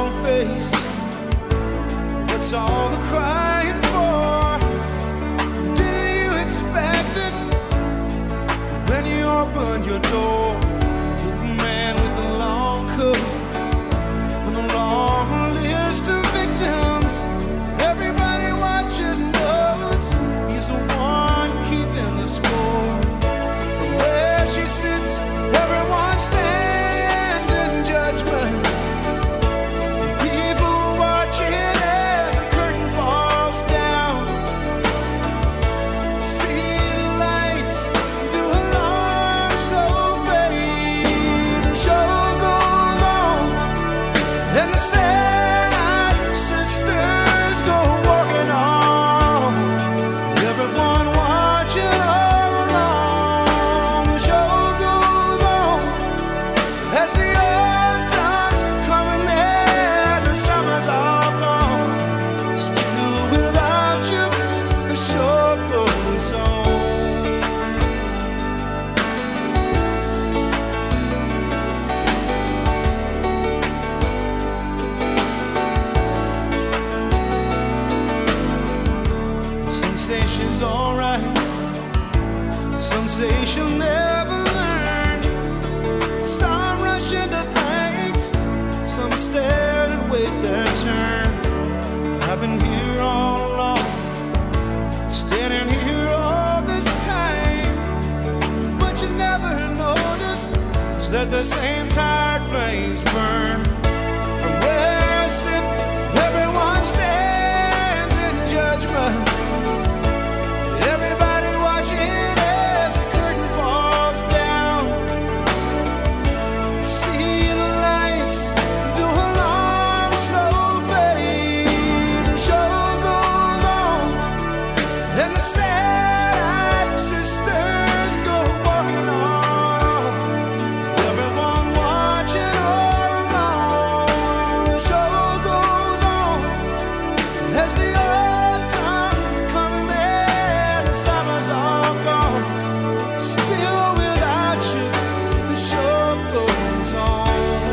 long face. What's all the crying for? Didn't you expect it when you opened your door? To the man with the long coat and a long list of victims. Everybody watching knows he's the one keeping the score. From where she sits, everyone stands in judgment. People watching as the curtain falls down. See the lights do a long slow fade. The show goes on and the sad sisters go walking on. Everyone watching all along. The show goes on as the old times come and end. The summer's all gone. Still without you, the show goes on. Some say she's alright, some say she'll never learn. Some rush into things, some stare and wait their turn. I've been here all along, standing here all this time, but you never notice that the same tired flames burn. From where I sit, everyone stands in judgment. Everybody watching as the curtain falls down. See the lights do a long slow fade. The show goes on and the sad sisters go walking on. Everyone watching all along. The show goes on as the old times come and end. The summer's all gone. Still without you, the show goes on.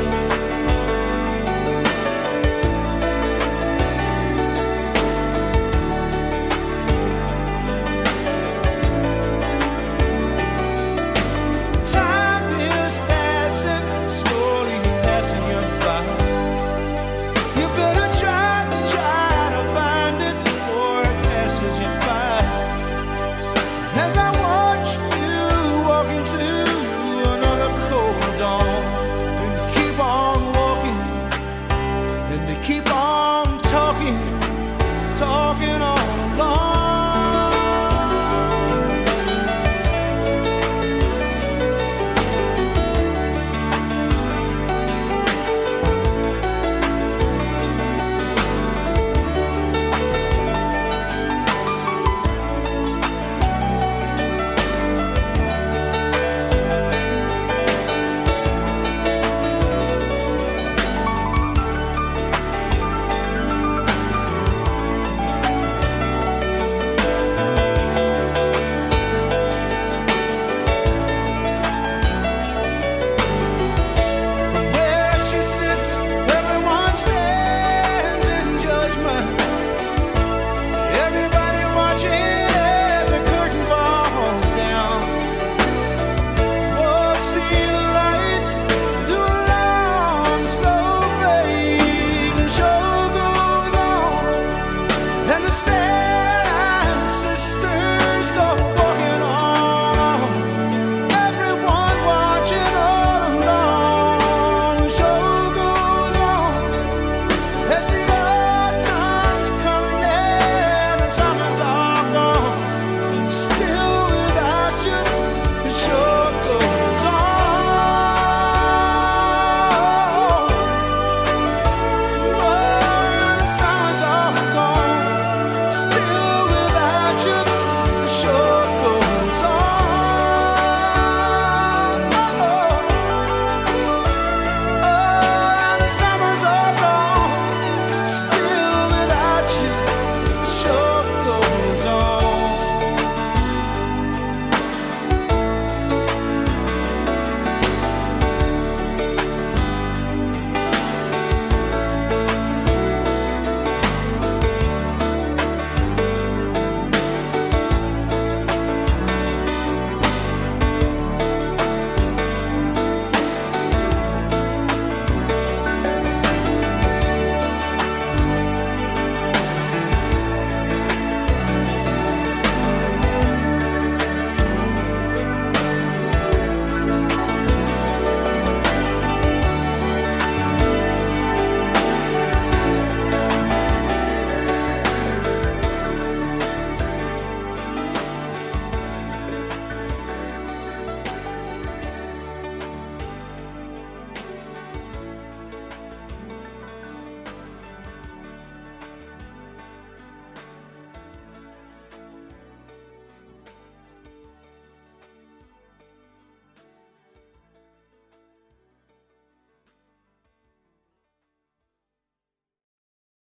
Time is passing, slowly passing you by. You better try to find it before it passes you by. As I watch you walk into another cold dawn, and keep on walking, and they keep on talking, talking on.